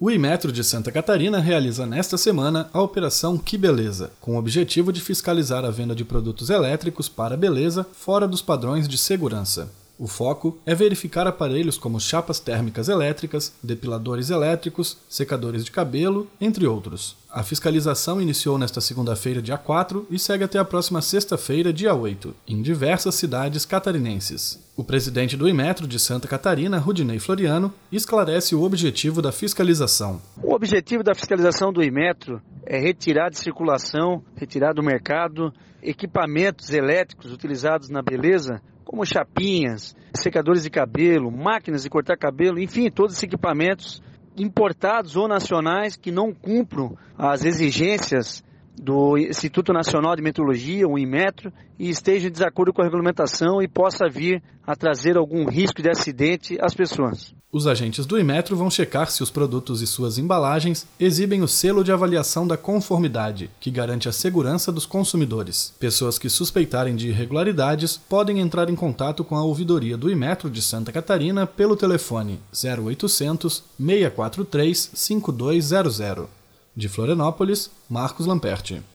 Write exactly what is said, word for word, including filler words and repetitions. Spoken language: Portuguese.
O Inmetro de Santa Catarina realiza nesta semana a Operação Que Beleza, com o objetivo de fiscalizar a venda de produtos elétricos para beleza fora dos padrões de segurança. O foco é verificar aparelhos como chapas térmicas elétricas, depiladores elétricos, secadores de cabelo, entre outros. A fiscalização iniciou nesta segunda-feira, dia quatro, e segue até a próxima sexta-feira, dia oito, em diversas cidades catarinenses. O presidente do Inmetro de Santa Catarina, Rudinei Floriano, esclarece o objetivo da fiscalização. O objetivo da fiscalização do Inmetro é retirar de circulação, retirar do mercado, equipamentos elétricos utilizados na beleza, como chapinhas, secadores de cabelo, máquinas de cortar cabelo, enfim, todos esses equipamentos importados ou nacionais que não cumpram as exigências do Instituto Nacional de Metrologia, o Inmetro, e estejam em desacordo com a regulamentação e possa vir a trazer algum risco de acidente às pessoas. Os agentes do Inmetro vão checar se os produtos e suas embalagens exibem o selo de avaliação da conformidade, que garante a segurança dos consumidores. Pessoas que suspeitarem de irregularidades podem entrar em contato com a ouvidoria do Inmetro de Santa Catarina pelo telefone zero oitocentos, seis quatro três, cinco dois zero zero. De Florianópolis, Marcos Lamperti.